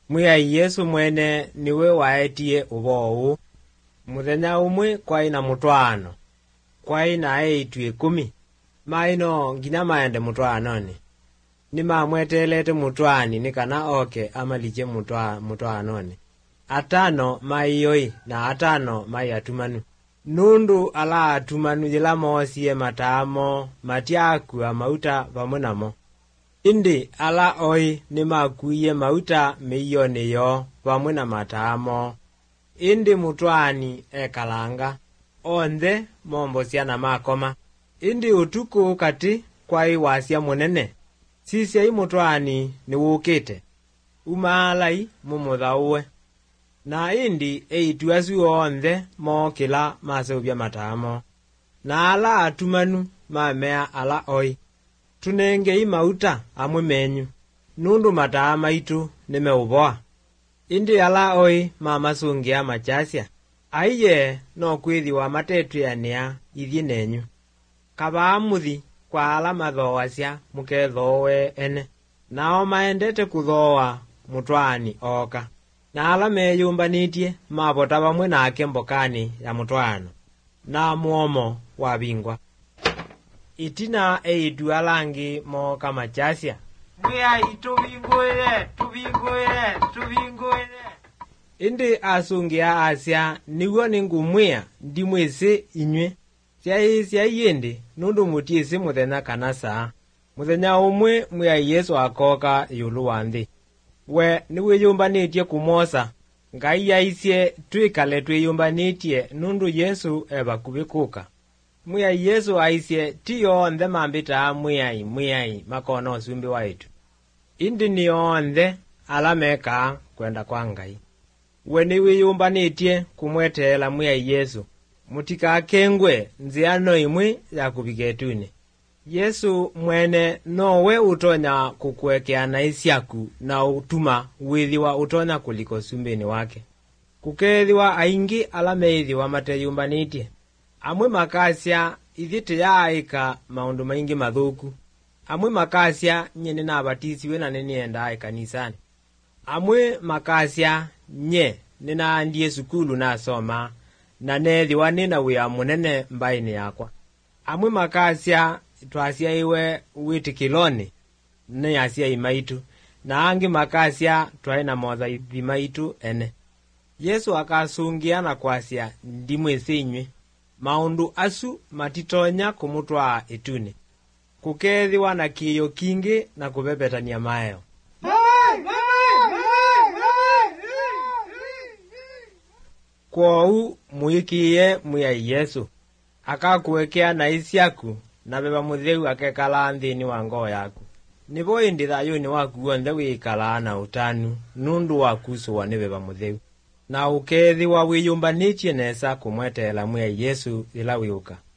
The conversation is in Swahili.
Mwiai Yesu mwene niwe waetie ubowu. Muthenya umwe kwai na mutwano. Kwai na eitwe 10. Maino nginya maende mutwanoni. Nimamwetelete mutwani ni kana oke amaliche mutwanoni. Atano maiyoi na atano mai atumanu. Nundu ala atumanu jila moosie matamo matiakua mauta pamunamo. Indi ala oi nimakuiye mauta meione yo pamuna matamo. Indi mutwani ekalanga. Onthe mombosiana makoma. Indi utuku kati kwai wasia munene. Sisi ai mutwani ni wukite. Umalai mumuthauwe. Na indi eituasu onthe mokila maseubia matamo. Na ala atumanu mamea ala oi. Tunengei mauta amwe menyu. Nundu matama itu nimeuboa. Indi ala oi mamasungia machasya. Aiye no kwithiwa matetwiania ithi nenyu. Kabaamuthi kwa ala mathowasya mukethowe ene. Nao maendete kuthowa mutwani oka. Na ala meyumbanitie mabota bamwe nake mbokani ya mutwano. Na muomo wabingwa. Itina eitu alangi moka machasya. Mwiai tubinguire. Indi asungia asya niwo ningumwia ndimwisi inywe. Syai yindi nundu mutiisi muthenya kana saa. Muthenya umwe mwiai Yesu akoka yulu wa nthi. We niwiyumbanitie kumosa. Ngai yaisye twikale twiyumbanitie nundu Yesu ebakubi kuka. Mwiai Yesu aisye tiyo onthe mambita mwiai makona usumbi waitu. Indi ni onthe ala meka kwenda kwa Ngai. We niwiyumbanitie kumwetela mwiai Yesu. Mutikakengwe nziano imwe ya kubigetune. Yesu mwene nowe utonya kukuekeana isyaku na utuma withiwa utonya kuliko sumbini wake. Kukethiwa aingi ala meithiwa mateyumbanitie. Amwe makasya ithiti yaika maundu maingi mathuku. Amwe makasya nye na abatisiwe na ninienda kanisani. Amwe makasya nye ninaandie sukulu nasoma na nethiwa nina wia munene mbaini yakwa. Amwe makasya twasya iwe witikiloni ni asya imaitu na angi makasya twaina motha imaitu ene. Yesu akasungia na kwasya ndimwisi inywe. Maundu asu matitonya kumutwa itune. Kukethiwa na kiyo kingi na kubebetania mayo. Kwou muikiye mwiai Yesu. Akakuwekea na isyaku na beba mutheu akekala nthini wa ngoo yaku. Nibo indi thayuni waku wonthe wikala na utanu nundu wakusuwa ni beba mutheu. Na ukethiwa wiyumbanitie nesa kumwetela mwiai Yesu ila wiuka.